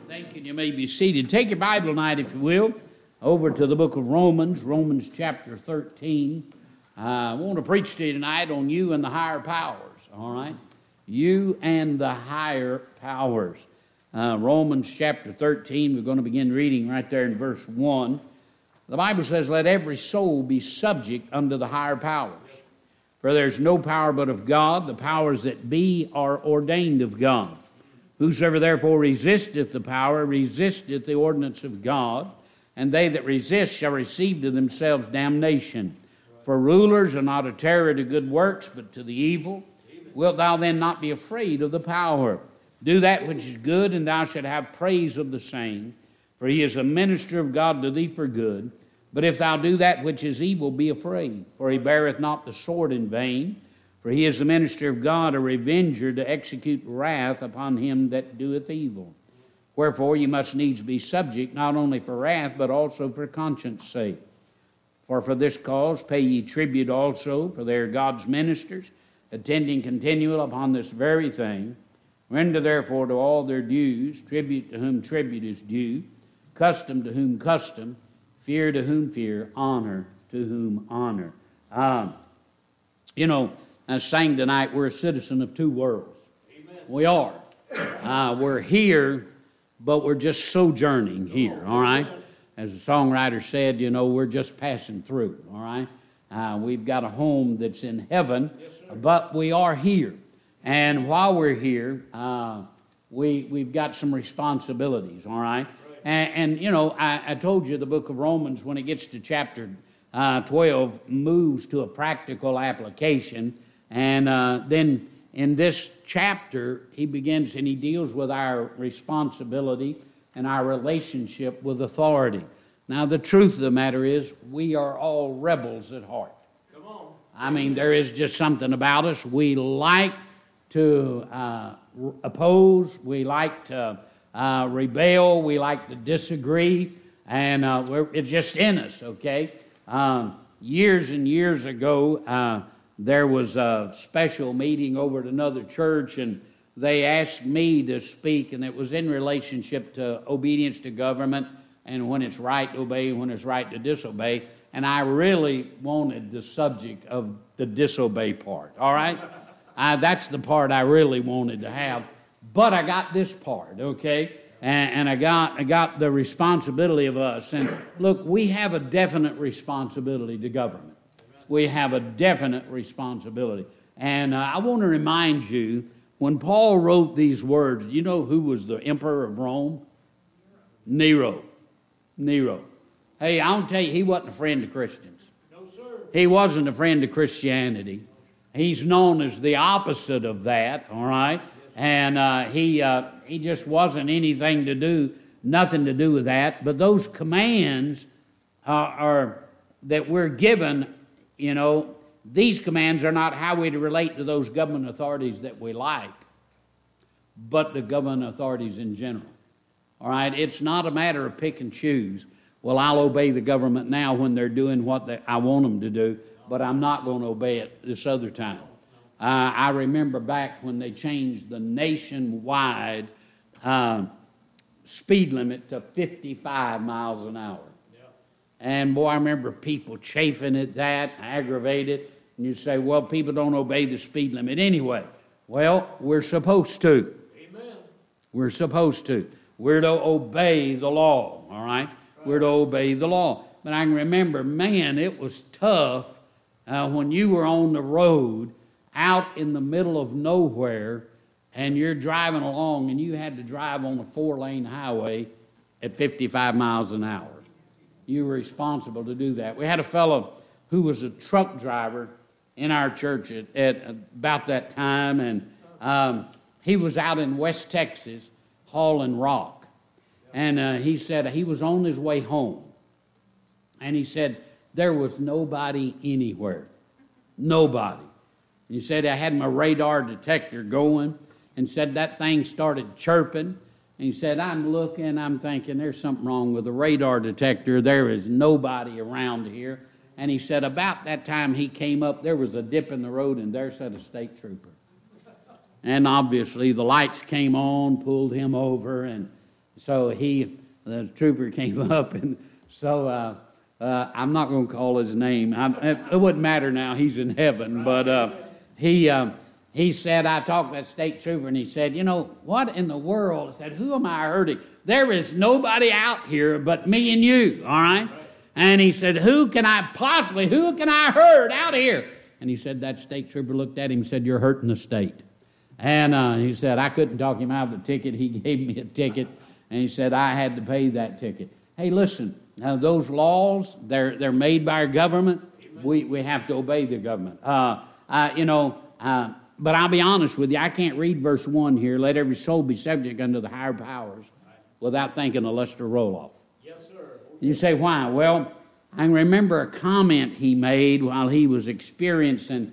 Thank you. You may be seated. Take your Bible tonight, if you will, over to the book of Romans, Romans chapter 13. I want to preach to you tonight on you and the higher powers, all right? You and the higher powers. Romans chapter 13, we're going to begin reading right there in verse 1. The Bible says, "Let every soul be subject unto the higher powers. For there's no power but of God. The powers that be are ordained of God. Whosoever therefore resisteth the power, resisteth the ordinance of God, and they that resist shall receive to themselves damnation. For rulers are not a terror to good works, but to the evil. Wilt thou then not be afraid of the power? Do that which is good, and thou shalt have praise of the same. For he is a minister of God to thee for good. But if thou do that which is evil, be afraid. For he beareth not the sword in vain. For he is the minister of God, a revenger to execute wrath upon him that doeth evil. Wherefore you must needs be subject, not only for wrath, but also for conscience sake. For this cause pay ye tribute also, for they are God's ministers, attending continual upon this very thing. Render therefore to all their dues, tribute to whom tribute is due, custom to whom custom, fear to whom fear, honor to whom honor." I sang tonight, we're a citizen of two worlds. Amen. We are. We're here, but we're just sojourning here, all right? As the songwriter said, we're just passing through, all right? We've got a home that's in heaven, but we are here. And while we're here, we've got some responsibilities, all right? I told you the book of Romans, when it gets to chapter 12, moves to a practical application. And then in this chapter, he begins and he deals with our responsibility and our relationship with authority. Now, the truth of the matter is, we are all rebels at heart. Come on. I mean, there is just something about us. We like to oppose. We like to rebel. We like to disagree. And it's just in us, okay? Years and years ago, there was a special meeting over at another church, and they asked me to speak, and it was in relationship to obedience to government and when it's right to obey and when it's right to disobey. And I really wanted the subject of the disobey part, all right? That's the part I really wanted to have. But I got this part, okay? And I got the responsibility of us. And look, we have a definite responsibility to government. We have a definite responsibility. And I want to remind you, when Paul wrote these words, do you know who was the emperor of Rome? Nero. Hey, I want to tell you, he wasn't a friend of Christians. No, sir. He wasn't a friend of Christianity. He's known as the opposite of that, all right? And he just wasn't nothing to do with that. But those commands are that we're given. These commands are not how we relate to those government authorities that we like, but the government authorities in general. All right? It's not a matter of pick and choose. Well, I'll obey the government now when they're doing what I want them to do, but I'm not going to obey it this other time. I remember back when they changed the nationwide speed limit to 55 miles an hour. And boy, I remember people chafing at that, aggravated. And you say, well, people don't obey the speed limit anyway. Well, we're supposed to. Amen. We're supposed to. We're to obey the law, all right? We're to obey the law. But I can remember, man, it was tough when you were on the road out in the middle of nowhere and you're driving along and you had to drive on a 4-lane highway at 55 miles an hour. You were responsible to do that. We had a fellow who was a truck driver in our church at about that time, and he was out in West Texas hauling rock. And he said he was on his way home, and he said there was nobody anywhere. Nobody. He said I had my radar detector going, and said that thing started chirping. And he said, I'm looking, I'm thinking, there's something wrong with the radar detector. There is nobody around here. And he said, about that time he came up, there was a dip in the road, and there sat a state trooper. And obviously the lights came on, pulled him over, and So the trooper came up, and so I'm not going to call his name. It wouldn't matter now. He's in heaven. But he said, I talked to that state trooper, and he said, you know, what in the world? I said, who am I hurting? There is nobody out here but me and you, all right? And he said, who can I hurt out here? And he said, that state trooper looked at him and said, you're hurting the state. And he said, I couldn't talk him out of the ticket. He gave me a ticket, and he said, I had to pay that ticket. Hey, listen, those laws, they're made by our government. We have to obey the government. But I'll be honest with you, I can't read verse 1 here, let every soul be subject unto the higher powers, without thinking of Lester Roloff. Yes, sir. You say, why? Well, I can remember a comment he made while he was experiencing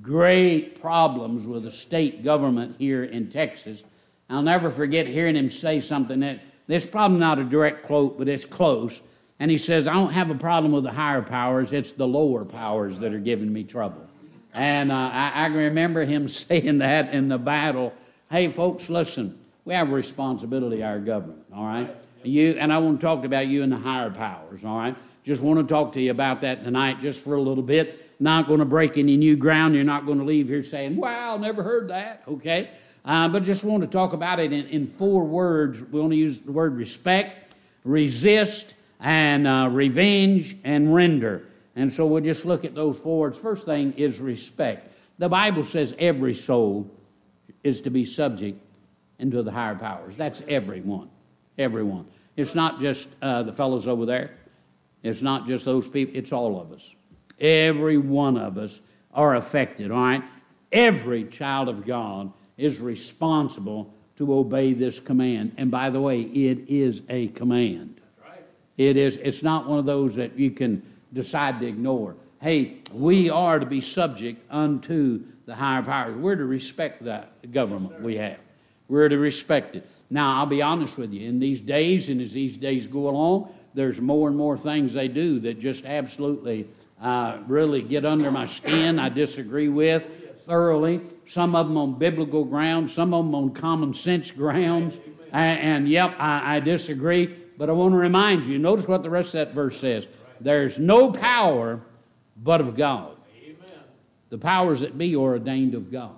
great problems with the state government here in Texas. I'll never forget hearing him say something that, this is probably not a direct quote, but it's close. And he says, I don't have a problem with the higher powers, it's the lower powers that are giving me trouble. And I can remember him saying that in the battle. Hey, folks, listen, we have a responsibility, our government, all right? And I want to talk about you and the higher powers, all right? Just want to talk to you about that tonight just for a little bit. Not going to break any new ground. You're not going to leave here saying, wow, never heard that, okay? But just want to talk about it in 4 words. We want to use the word respect, resist, and revenge, and render. And so we'll just look at those 4 words. First thing is respect. The Bible says every soul is to be subject unto the higher powers. That's everyone. Everyone. It's not just the fellows over there. It's not just those people. It's all of us. Every one of us are affected, all right? Every child of God is responsible to obey this command. And by the way, it is a command. That's right. It is. It's not one of those that you can decide to ignore. Hey, we are to be subject unto the higher powers. We're to respect that government we have. We're to respect it. Now, I'll be honest with you. In these days, and as these days go along, there's more and more things they do that just absolutely really get under my skin. I disagree with thoroughly. Some of them on biblical grounds, some of them on common sense grounds. And yep, I disagree. But I want to remind you, notice what the rest of that verse says. There's no power but of God. Amen. The powers that be are ordained of God.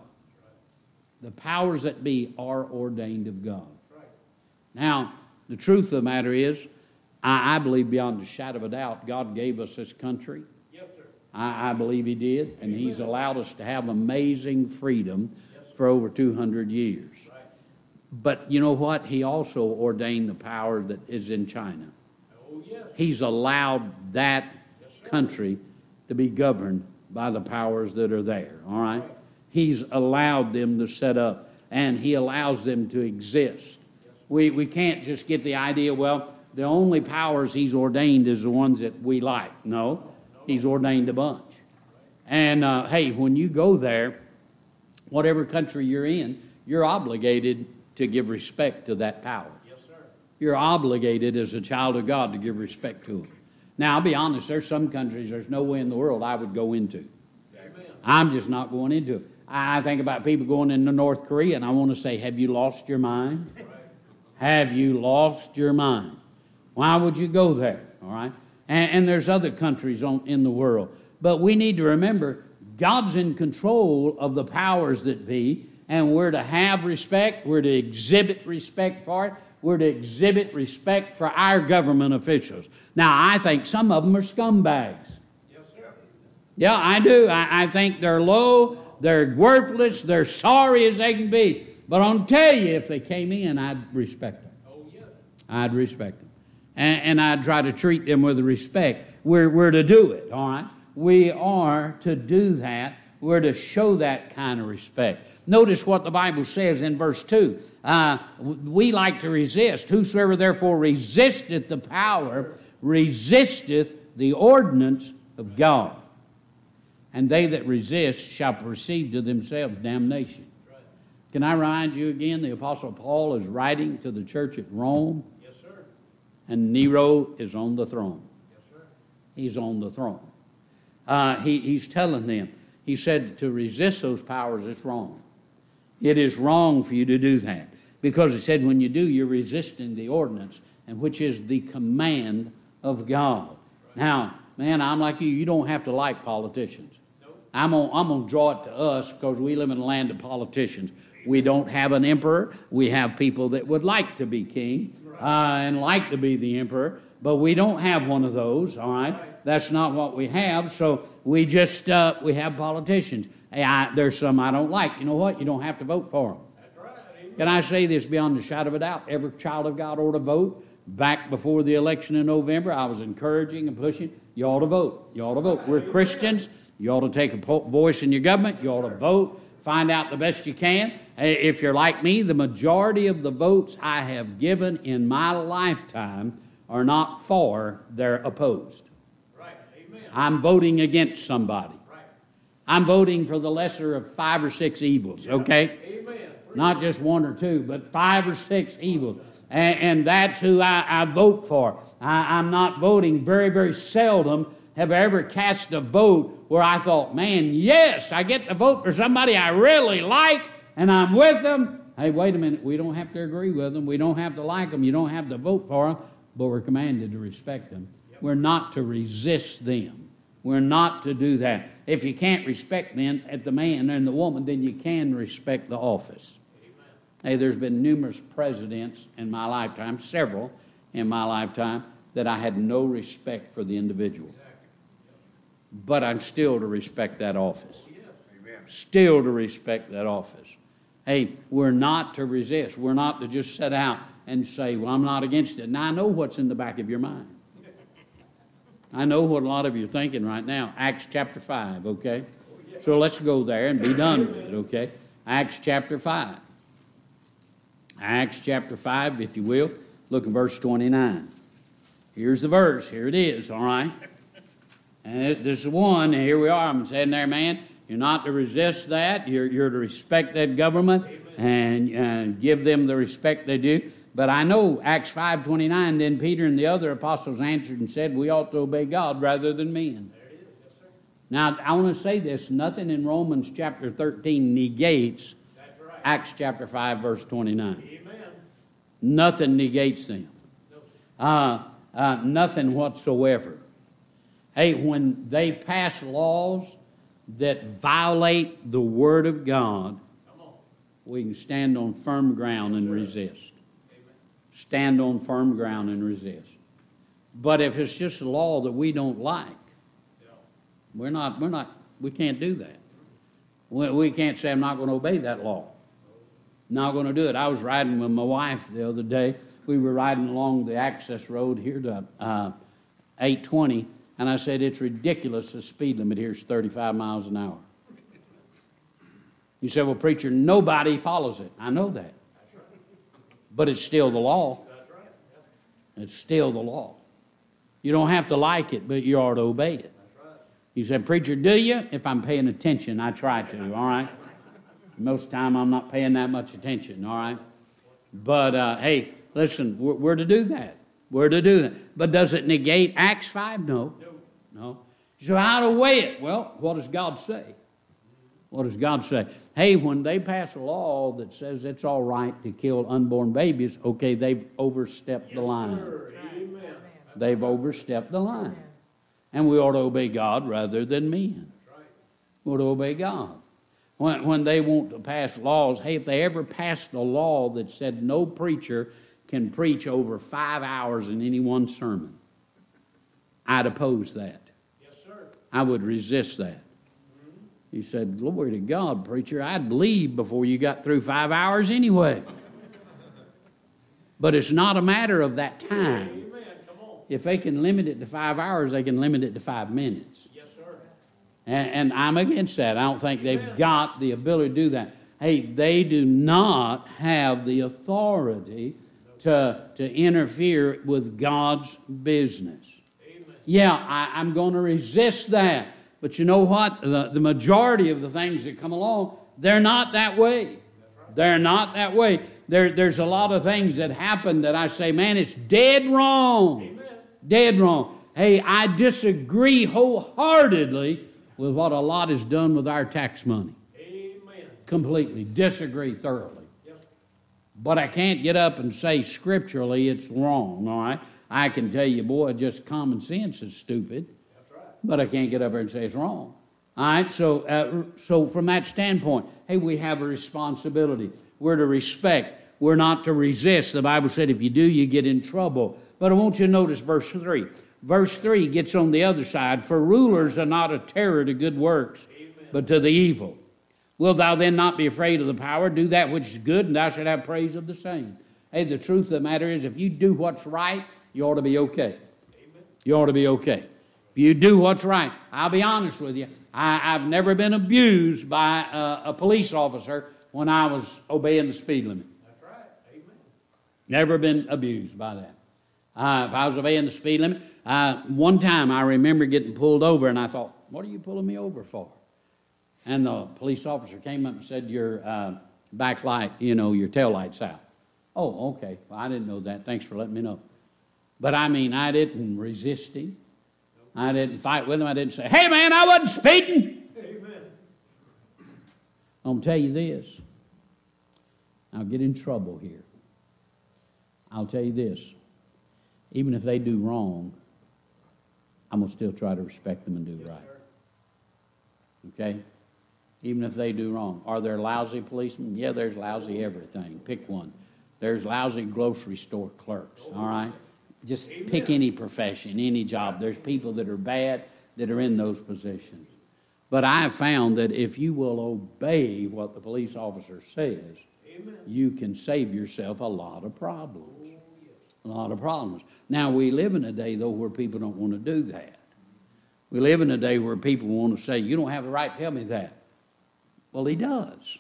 The powers that be are ordained of God. Right. Now, the truth of the matter is, I believe beyond a shadow of a doubt, God gave us this country. Yes, sir. I believe He did, and He's allowed us to have amazing freedom for over 200 years. Right. But you know what? He also ordained the power that is in China. Oh, yes. He's allowed that country to be governed by the powers that are there, all right? He's allowed them to set up, and He allows them to exist. We can't just get the idea, well, the only powers He's ordained is the ones that we like. No, He's ordained a bunch. And, hey, when you go there, whatever country you're in, you're obligated to give respect to that power. Yes, sir. You're obligated as a child of God to give respect to them. Now, I'll be honest, there's some countries there's no way in the world I would go into. Amen. I'm just not going into it. I think about people going into North Korea, and I want to say, have you lost your mind? Right. Have you lost your mind? Why would you go there? All right? And there's other countries in the world. But we need to remember, God's in control of the powers that be, and we're to have respect. We're to exhibit respect for it. We're to exhibit respect for our government officials. Now, I think some of them are scumbags. Yes, sir. Yeah, I do. I think they're low, they're worthless, they're sorry as they can be. But I'll tell you, if they came in, I'd respect them. Oh, yes. I'd respect them. And I'd try to treat them with respect. We're to do it, all right? We are to do that. We're to show that kind of respect. Notice what the Bible says in verse 2. We like to resist. Whosoever therefore resisteth the power, resisteth the ordinance of God. And they that resist shall receive to themselves damnation. Right. Can I remind you again, the Apostle Paul is writing to the church at Rome, Yes, sir. and Nero is on the throne. Yes, sir. He's on the throne. He's telling them, he said to resist those powers, it's wrong. It is wrong for you to do that. Because it said when you do, you're resisting the ordinance, and which is the command of God. Now, man, I'm like you. You don't have to like politicians. I'm gonna draw it to us because we live in a land of politicians. We don't have an emperor. We have people that would like to be king and like to be the emperor, but we don't have one of those, all right? That's not what we have, so we just, we have politicians. Hey, there's some I don't like. You know what? You don't have to vote for them. Can I say this beyond a shadow of a doubt? Every child of God ought to vote. Back before the election in November, I was encouraging and pushing, you ought to vote. You ought to vote. We're Christians. You ought to take a voice in your government. You ought to vote. Find out the best you can. If you're like me, the majority of the votes I have given in my lifetime are not for, they're opposed. Right. Amen. I'm voting against somebody. Right. I'm voting for the lesser of 5 or 6 evils, okay? Amen. Not just 1 or 2, but 5 or 6 evils. And that's who I vote for. I'm not voting very, very seldom. Have I ever cast a vote where I thought, man, yes, I get to vote for somebody I really like, and I'm with them. Hey, wait a minute. We don't have to agree with them. We don't have to like them. You don't have to vote for them, but we're commanded to respect them. Yep. We're not to resist them. We're not to do that. If you can't respect them at the man and the woman, then you can respect the office. Amen. Hey, there's been numerous presidents in my lifetime, several in my lifetime, that I had no respect for the individual. But I'm still to respect that office. Amen. Still to respect that office. Hey, we're not to resist. We're not to just sit out and say, well, I'm not against it. Now, I know what's in the back of your mind. I know what a lot of you are thinking right now. Acts chapter 5, okay? So let's go there and be done with it, okay? Acts chapter 5. Acts chapter 5, if you will. Look at verse 29. Here's the verse. Here it is, all right? And this is one, and here we are. I'm saying there, man, you're not to resist that. You're to respect that government and give them the respect they do. But I know Acts 5:29, then Peter and the other apostles answered and said, we ought to obey God rather than men. There it is. Yes, sir. Now, I want to say this. Nothing in Romans chapter 13 negates Acts chapter 5, verse 29. Amen. Nothing negates them. Nothing whatsoever. Hey, when they pass laws that violate the Word of God, we can stand on firm ground and resist. Stand on firm ground and resist. But if it's just a law that we don't like, we can't do that. We can't say, I'm not going to obey that law. Not going to do it. I was riding with my wife the other day. We were riding along the access road here to 820, and I said, it's ridiculous. The speed limit here is 35 miles an hour. You said, well, preacher, nobody follows it. I know that. But it's still the law. It's still the law. You don't have to like it, but you ought to obey it. You said, preacher, do you? If I'm paying attention, I try to, all right? Most of the time, I'm not paying that much attention, all right? But, hey, listen, we're to do that. We're to do that. But does it negate Acts 5? No. So how to weigh it? Well, what does God say? What does God say? Hey, when they pass a law that says it's all right to kill unborn babies, okay, they've overstepped the line. Amen. They've overstepped the line. And we ought to obey God rather than men. We ought to obey God. When they want to pass laws, hey, if they ever passed a law that said no preacher can preach over 5 hours in any one sermon, I'd oppose that. Yes, sir. I would resist that. He said, glory to God, preacher, I'd leave before you got through 5 hours anyway. But it's not a matter of that time. Amen. Come on. If they can limit it to 5 hours, they can limit it to 5 minutes. Yes, sir. And I'm against that. I don't think they've got the ability to do that. Hey, they do not have the authority to interfere with God's business. Amen. Yeah, I'm going to resist that. But you know what? The majority of the things that come along, they're not that way. They're not that way. There's a lot of things that happen that I say, man, it's dead wrong. Amen. Dead wrong. Hey, I disagree wholeheartedly with what a lot is done with our tax money. Amen. Completely. Disagree thoroughly. Yep. But I can't get up and say scripturally it's wrong, all right? I can tell you, boy, just common sense is stupid. That's right. But I can't get up there and say it's wrong. All right, so from that standpoint, hey, we have a responsibility. We're to respect. We're not to resist. The Bible said if you do, you get in trouble. But I want you to notice verse 3. Verse 3 gets on the other side. For rulers are not a terror to good works, but to the evil. Wilt thou then not be afraid of the power? Do that which is good, and thou shalt have praise of the same. Hey, the truth of the matter is, if you do what's right, you ought to be okay. You ought to be okay. If you do what's right, I'll be honest with you, I've never been abused by a police officer when I was obeying the speed limit. That's right. Amen. Never been abused by that. If I was obeying the speed limit, one time I remember getting pulled over, and I thought, what are you pulling me over for? And the police officer came up and said, your back light, your tail light's out. Oh, okay. Well, I didn't know that. Thanks for letting me know. But I mean, I didn't resist him. I didn't fight with him. I didn't say, hey, man, I wasn't speeding. Amen. I'm going to tell you this. I'll get in trouble here. I'll tell you this. Even if they do wrong, I'm going to still try to respect them and do right. Okay? Even if they do wrong. Are there lousy policemen? Yeah, there's lousy everything. Pick one. There's lousy grocery store clerks, all right? Just pick any profession, any job. There's people that are bad that are in those positions. But I have found that if you will obey what the police officer says, you can save yourself a lot of problems. A lot of problems. Now, we live in a day, though, where people don't want to do that. We live in a day where people want to say, you don't have the right to tell me that. Well, he does.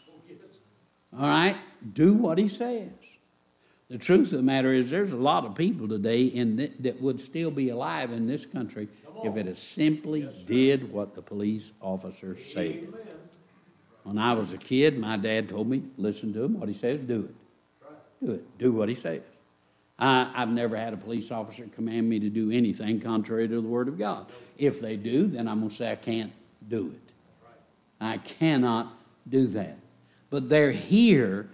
All right? Do what he says. The truth of the matter is there's a lot of people today that would still be alive in this country if it simply did what the police officer said. When I was a kid, my dad told me, listen to him, what he says, do it. Do it. Do what he says. I've never had a police officer command me to do anything contrary to the Word of God. If they do, then I'm going to say I can't do it. I cannot do that. But they're here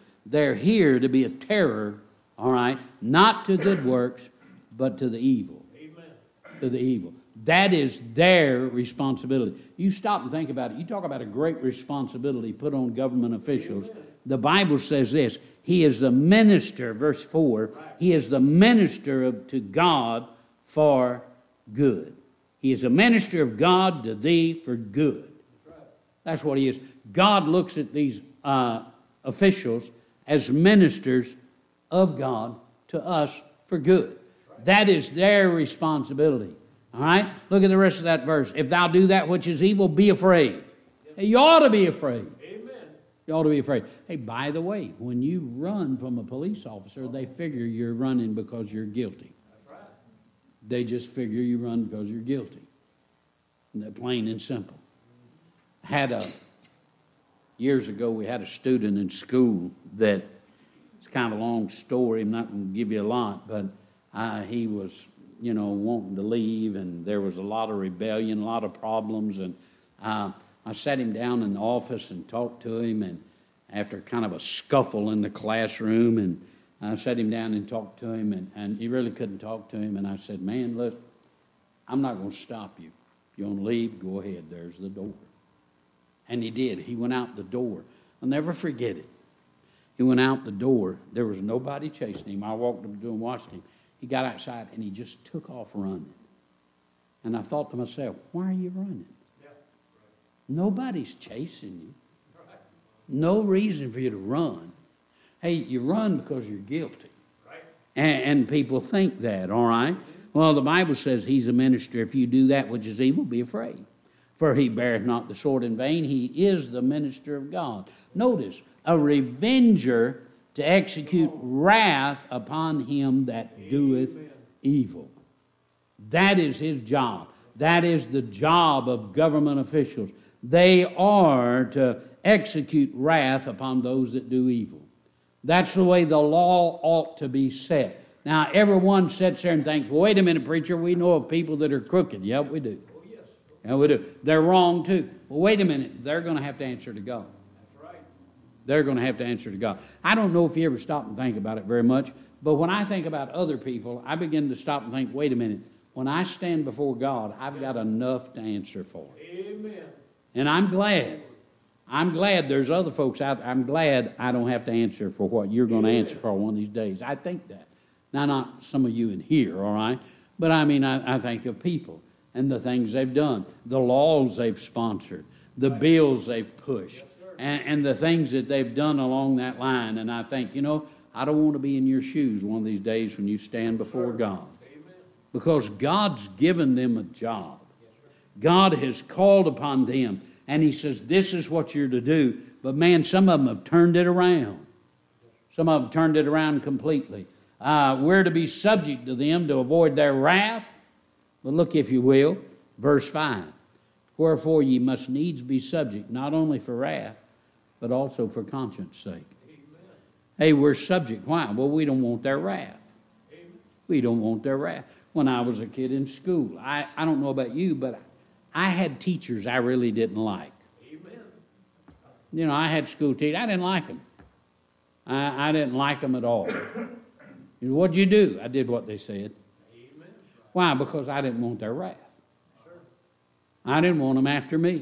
to be a terror, all right, not to good works, but to the evil. Amen. To the evil. That is their responsibility. You stop and think about it. You talk about a great responsibility put on government officials. Amen. The Bible says this, he is the minister, verse 4, he is the minister to God for good. He is a minister of God to thee for good. That's what he is. God looks at these officials as ministers of God to us for good. That is their responsibility. All right? Look at the rest of that verse. If thou do that which is evil, be afraid. Hey, you ought to be afraid. Amen. You ought to be afraid. Hey, by the way, when you run from a police officer, they figure you're running because you're guilty. That's right. They just figure you run because you're guilty. And they're plain and simple. Years ago, we had a student in school that, it's kind of a long story, I'm not going to give you a lot, but he was, wanting to leave, and there was a lot of rebellion, a lot of problems, and I sat him down in the office and talked to him, and after kind of a scuffle in the classroom, and I sat him down and talked to him, and he really couldn't talk to him, and I said, man, look, I'm not going to stop you. If you want to leave, go ahead, there's the door. And he did. He went out the door. I'll never forget it. He went out the door. There was nobody chasing him. I walked up to him and watched him. He got outside, and he just took off running. And I thought to myself, why are you running? Yeah. Nobody's chasing you. Right. No reason for you to run. Hey, you run because you're guilty. Right. And people think that, all right? Well, the Bible says he's a minister. If you do that which is evil, be afraid. For he beareth not the sword in vain. He is the minister of God. Notice, a revenger to execute wrath upon him that doeth evil. That is his job. That is the job of government officials. They are to execute wrath upon those that do evil. That's the way the law ought to be set. Now, everyone sits there and thinks, well, wait a minute, preacher, we know of people that are crooked. Yeah, we do. Yeah, we do. They're wrong too. Well, wait a minute. They're going to have to answer to God. That's right. they're going to have to answer to God. I don't know if you ever stop and think about it very much, but when I think about other people, I begin to stop and think, wait a minute, when I stand before God, I've got enough to answer for. Amen. And I'm glad. I'm glad there's other folks out there. I'm glad I don't have to answer for what you're going to answer for one of these days. I think that. Now, not some of you in here, all right? But I mean, I think of people and the things they've done, the laws they've sponsored, the bills they've pushed, and the things that they've done along that line. And I think, you know, I don't want to be in your shoes one of these days when you stand before God. Because God's given them a job. God has called upon them. And he says, this is what you're to do. But man, some of them have turned it around. Some of them turned it around completely. We're to be subject to them to avoid their wrath. But look, if you will, verse 5. Wherefore ye must needs be subject, not only for wrath, but also for conscience sake. Amen. Hey, we're subject. Why? Well, we don't want their wrath. Amen. We don't want their wrath. When I was a kid in school, I don't know about you, but I had teachers I really didn't like. Amen. You know, I had school teachers. I didn't like them. I didn't like them at all. What'd you do? I did what they said. Amen. Why? Because I didn't want their wrath. Sure. I didn't want them after me.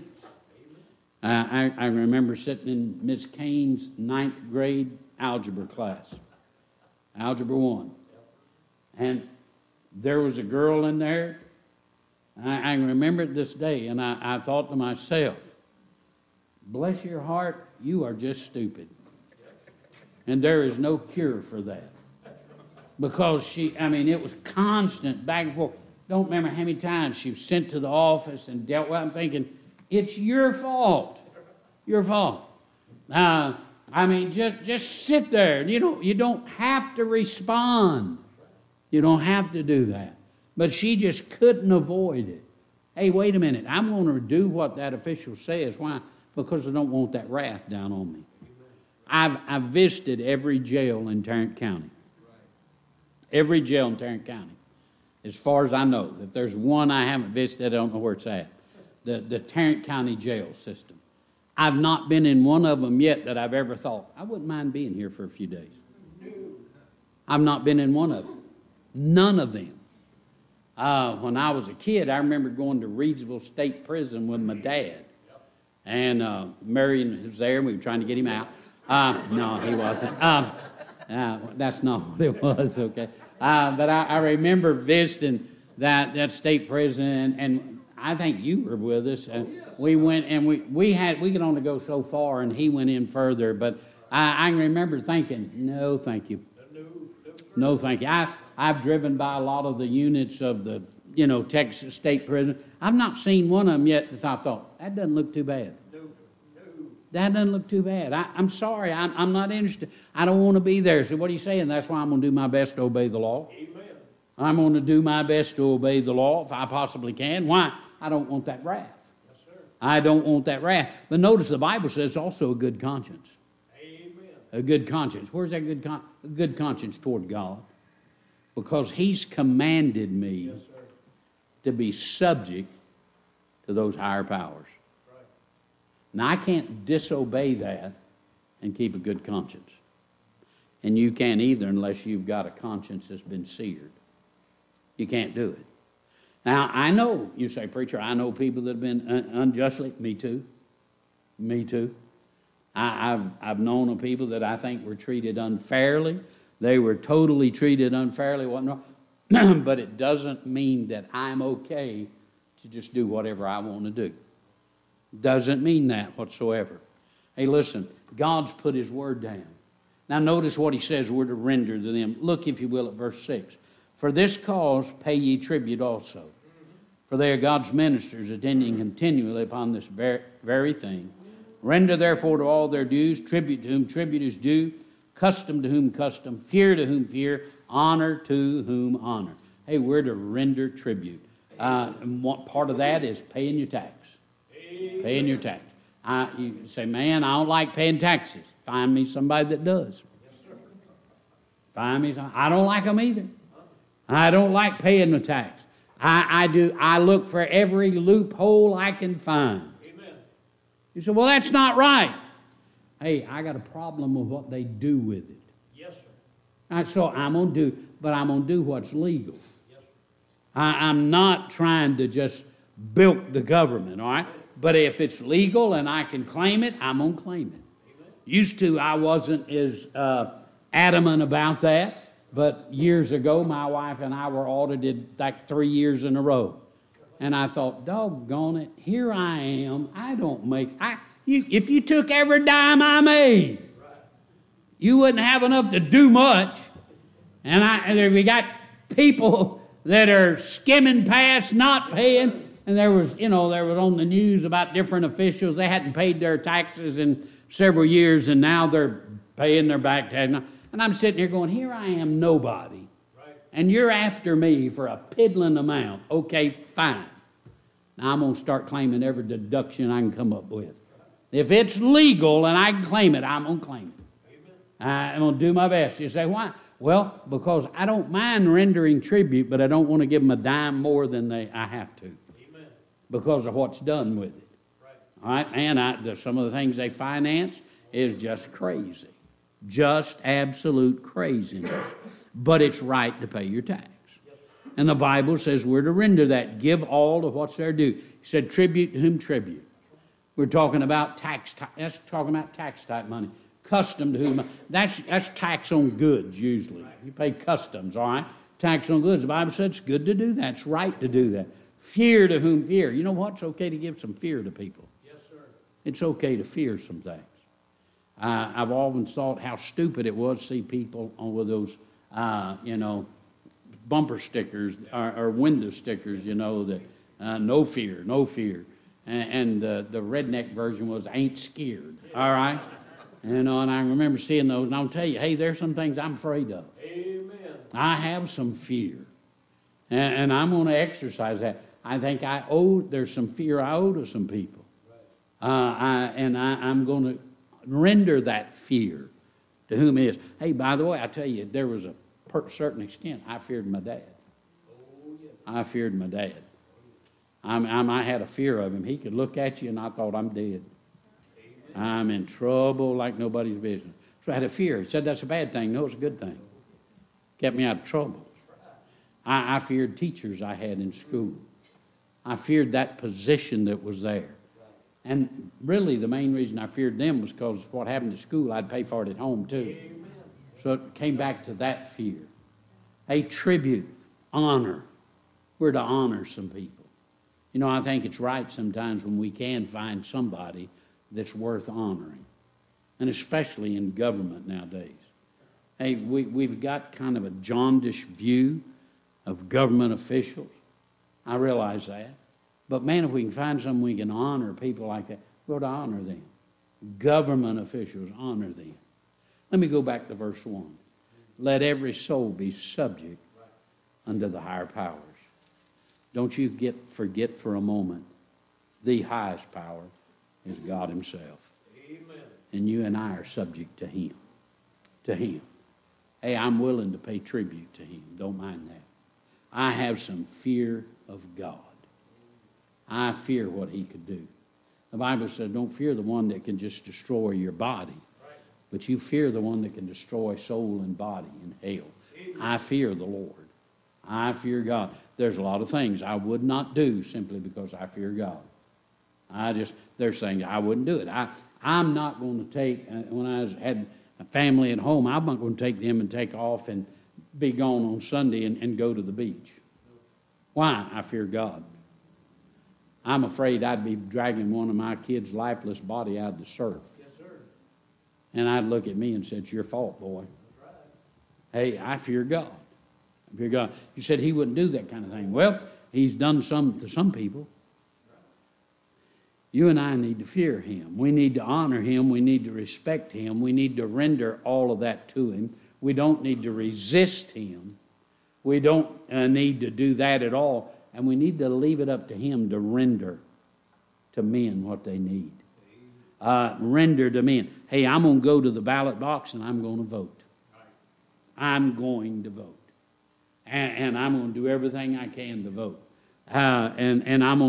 I remember sitting in Miss Kane's 9th grade algebra class, Algebra 1. And there was a girl in there. I remember it this day, and I thought to myself, bless your heart, you are just stupid. And there is no cure for that. Because it was constant back and forth. Don't remember how many times she was sent to the office and dealt with it. I'm thinking, it's your fault. Your fault. Just sit there. You don't have to respond. You don't have to do that. But she just couldn't avoid it. Hey, wait a minute. I'm going to do what that official says. Why? Because I don't want that wrath down on me. I've visited every jail in Tarrant County. Every jail in Tarrant County. As far as I know. If there's one I haven't visited, I don't know where it's at. The Tarrant County jail system. I've not been in one of them yet that I've ever thought, I wouldn't mind being here for a few days. I've not been in one of them. None of them. When I was a kid, I remember going to Reidsville State Prison with my dad. And Marion was there, and we were trying to get him out. No, he wasn't. That's not what it was, okay? But I remember visiting that state prison, and I think you were with us. We went, and we could only go so far, and he went in further. But I remember thinking, no, thank you. No, thank you. I've driven by a lot of the units of the, Texas State Prison. I've not seen one of them yet that I thought, that doesn't look too bad. That doesn't look too bad. I'm sorry. I'm not interested. I don't want to be there. So what are you saying? That's why I'm going to do my best to obey the law. Amen. I'm going to do my best to obey the law if I possibly can. Why? I don't want that wrath. Yes, sir. I don't want that wrath. But notice the Bible says also a good conscience. Amen. A good conscience. Where's that good conscience toward God? Because he's commanded me to be subject to those higher powers. Right. Now, I can't disobey that and keep a good conscience. And you can't either unless you've got a conscience that's been seared. You can't do it. Now, I know, you say, preacher, I know people that have been unjustly. Me too. Me too. I've known of people that I think were treated unfairly. They were totally treated unfairly, wasn't wrong. But it doesn't mean that I'm okay to just do whatever I want to do. Doesn't mean that whatsoever. Hey, listen, God's put his word down. Now notice what he says we're to render to them. Look, if you will, at verse 6. For this cause pay ye tribute also. For they are God's ministers, attending continually upon this very thing. Render therefore to all their dues, tribute to whom tribute is due, custom to whom custom, fear to whom fear, honor to whom honor. Hey, we're to render tribute. And what part of that is paying your tax. Paying your tax. You say, man, I don't like paying taxes. Find me somebody that does. Find me somebody. I don't like them either. I don't like paying the tax. I look for every loophole I can find. Amen. You say, well, that's not right. hey, I got a problem with what they do with it. Yes, sir. So I'm going to do, but I'm going to do what's legal. Yes, sir. I'm not trying to just bilk the government, all right? But if it's legal and I can claim it, I'm going to claim it. Amen. Used to, I wasn't as adamant about that, but years ago, my wife and I were audited like 3 years in a row. And I thought, doggone it, here I am. I don't make, if you took every dime I made, you wouldn't have enough to do much. And we got people that are skimming past, not paying. And there was on the news about different officials. They hadn't paid their taxes in several years, and now they're paying their back tax. And I'm sitting here going, here I am, nobody. And you're after me for a piddling amount. Okay, fine. Now I'm going to start claiming every deduction I can come up with. If it's legal and I can claim it, I'm going to claim it. I'm going to do my best. You say, why? Well, because I don't mind rendering tribute, but I don't want to give them a dime more than I have to. Amen. Because of what's done with it. Right. All right, man, some of the things they finance is just crazy. Just absolute craziness. But it's right to pay your tax. And the Bible says we're to render that. Give all to what's their due. He said, tribute to whom tribute. We're talking about tax. That's talking about tax type money. Custom to whom. That's tax on goods usually. You pay customs, all right? Tax on goods. The Bible says it's good to do that. It's right to do that. Fear to whom fear. You know what? It's okay to give some fear to people. Yes, sir. It's okay to fear some things. I've often thought how stupid it was to see people with those, bumper stickers or window stickers, that no fear, no fear. And the redneck version was ain't scared, all right? And I remember seeing those, and I'll tell you, hey, there's some things I'm afraid of. Amen. I have some fear, and I'm going to exercise that. I think there's some fear I owe to some people. I'm going to render that fear to whom it is. Hey, by the way, I tell you, there was a certain extent, I feared my dad. Oh, yes. I feared my dad. I had a fear of him. He could look at you, and I thought, I'm dead. Amen. I'm in trouble like nobody's business. So I had a fear. He said, that's a bad thing. No, it's a good thing. Kept me out of trouble. I feared teachers I had in school. I feared that position that was there. And really, the main reason I feared them was because what happened at school, I'd pay for it at home, too. Amen. So it came back to that fear. A tribute, honor. We're to honor some people. I think it's right sometimes when we can find somebody that's worth honoring. And especially in government nowadays. Hey, we've got kind of a jaundiced view of government officials. I realize that. But man, if we can find someone we can honor, people like that, we're to honor them. Government officials, honor them. Let me go back to verse 1. Let every soul be subject unto the higher powers. Don't you forget for a moment, the highest power is God himself. Amen. And you and I are subject to him. To him. Hey, I'm willing to pay tribute to him. Don't mind that. I have some fear of God. I fear what he could do. The Bible says don't fear the one that can just destroy your body, but you fear the one that can destroy soul and body in hell. I fear the Lord. I fear God. There's a lot of things I would not do simply because I fear God. There's things I wouldn't do it. I'm not going to take, when I had a family at home, I'm not going to take them and take off and be gone on Sunday and go to the beach. Why? I fear God. I'm afraid I'd be dragging one of my kids' lifeless body out to surf. Yes, sir. And I'd look at me and say, it's your fault, boy. That's right. Hey, I fear God. I fear God. He said he wouldn't do that kind of thing. Well, he's done some to some people. You and I need to fear him. We need to honor him. We need to respect him. We need to render all of that to him. We don't need to resist him. We don't need to do that at all. And we need to leave it up to him to render to men what they need. Render to men. Hey, I'm going to go to the ballot box and I'm going to vote. I'm going to vote. And I'm going to do everything I can to vote. And I'm going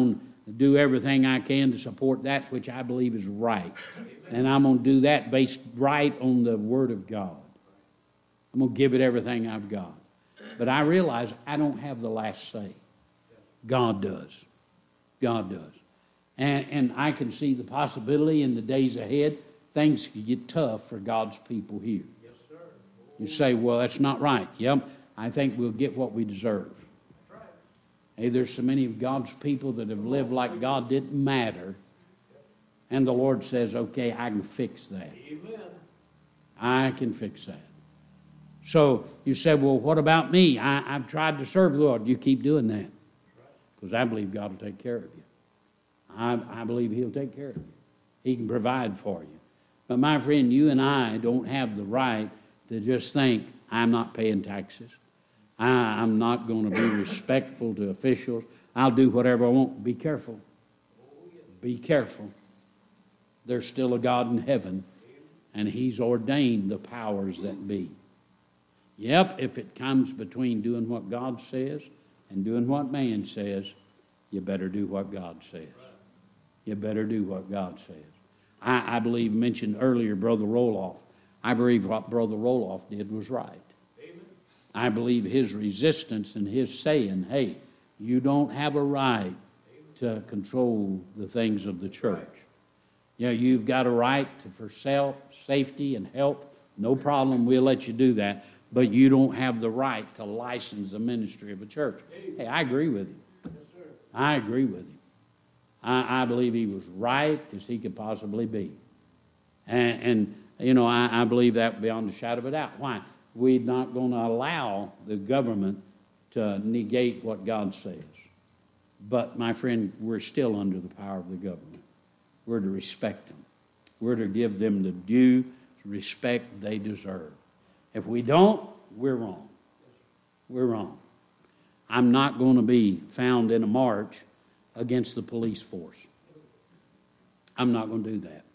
do everything I can to support that which I believe is right. And I'm going to do that based right on the Word of God. I'm going to give it everything I've got. But I realize I don't have the last say. God does. God does. And I can see the possibility in the days ahead, things could get tough for God's people here. Yes, sir. You say, well, that's not right. Yep, I think we'll get what we deserve. That's right. Hey, there's so many of God's people that have lived like God didn't matter. And the Lord says, okay, I can fix that. Amen. I can fix that. So you said, well, what about me? I've tried to serve the Lord. You keep doing that. Because I believe God will take care of you. I believe He'll take care of you. He can provide for you. But my friend, you and I don't have the right to just think, I'm not paying taxes. I'm not going to be respectful to officials. I'll do whatever I want. Be careful. Be careful. There's still a God in heaven, and He's ordained the powers that be. Yep, if it comes between doing what God says and doing what man says, you better do what God says. You better do what God says. I believe, mentioned earlier, Brother Roloff. I believe what Brother Roloff did was right. Amen. I believe his resistance and his saying, hey, you don't have a right to control the things of the church. You know, you've got a right for self, safety, and health. No problem, we'll let you do that. But you don't have the right to license the ministry of a church. Hey, I agree with him. Yes, sir. I agree with him. I believe he was right as he could possibly be. And you know, I believe that beyond a shadow of a doubt. Why? We're not going to allow the government to negate what God says. But, my friend, we're still under the power of the government. We're to respect them. We're to give them the due respect they deserve. If we don't, we're wrong. We're wrong. I'm not going to be found in a march against the police force. I'm not going to do that.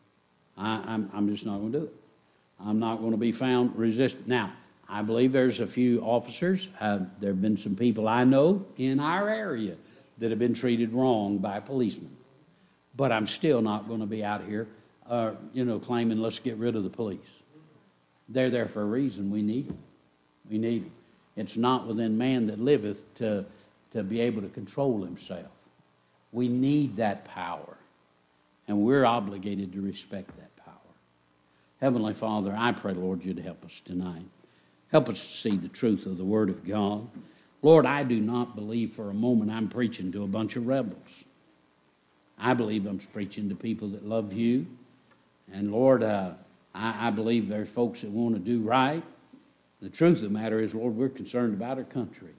I'm just not going to do it. I'm not going to be found resisting. Now, I believe there's a few officers. There have been some people I know in our area that have been treated wrong by policemen. But I'm still not going to be out here, claiming let's get rid of the police. They're there for a reason. We need them. We need them. It's not within man that liveth to be able to control himself. We need that power, and we're obligated to respect that power. Heavenly Father, I pray, Lord, you'd help us tonight. Help us to see the truth of the Word of God. Lord, I do not believe for a moment I'm preaching to a bunch of rebels. I believe I'm preaching to people that love you. And Lord, I believe there's folks that want to do right. The truth of the matter is, Lord, we're concerned about our country.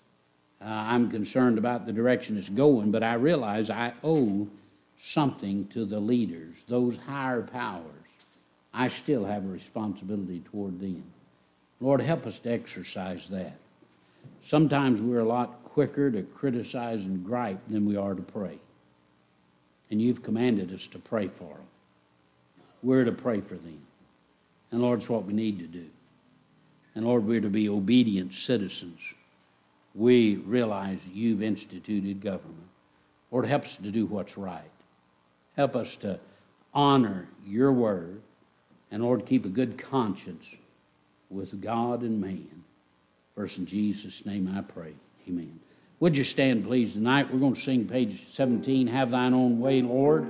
I'm concerned about the direction it's going, but I realize I owe something to the leaders, those higher powers. I still have a responsibility toward them. Lord, help us to exercise that. Sometimes we're a lot quicker to criticize and gripe than we are to pray. And you've commanded us to pray for them. We're to pray for them. And Lord, it's what we need to do. And Lord, we're to be obedient citizens. We realize you've instituted government. Lord, help us to do what's right. Help us to honor your word. And Lord, keep a good conscience with God and man. First in Jesus' name I pray. Amen. Would you stand, please, tonight? We're going to sing page 17, Have Thine Own Way, Lord.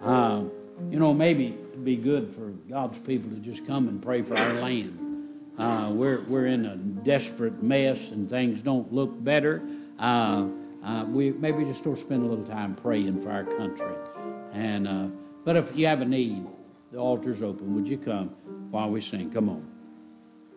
Maybe it'd be good for God's people to just come and pray for our land. We're in a desperate mess and things don't look better. We maybe just don't spend a little time praying for our country. But if you have a need, the altar's open. Would you come while we sing? Come on.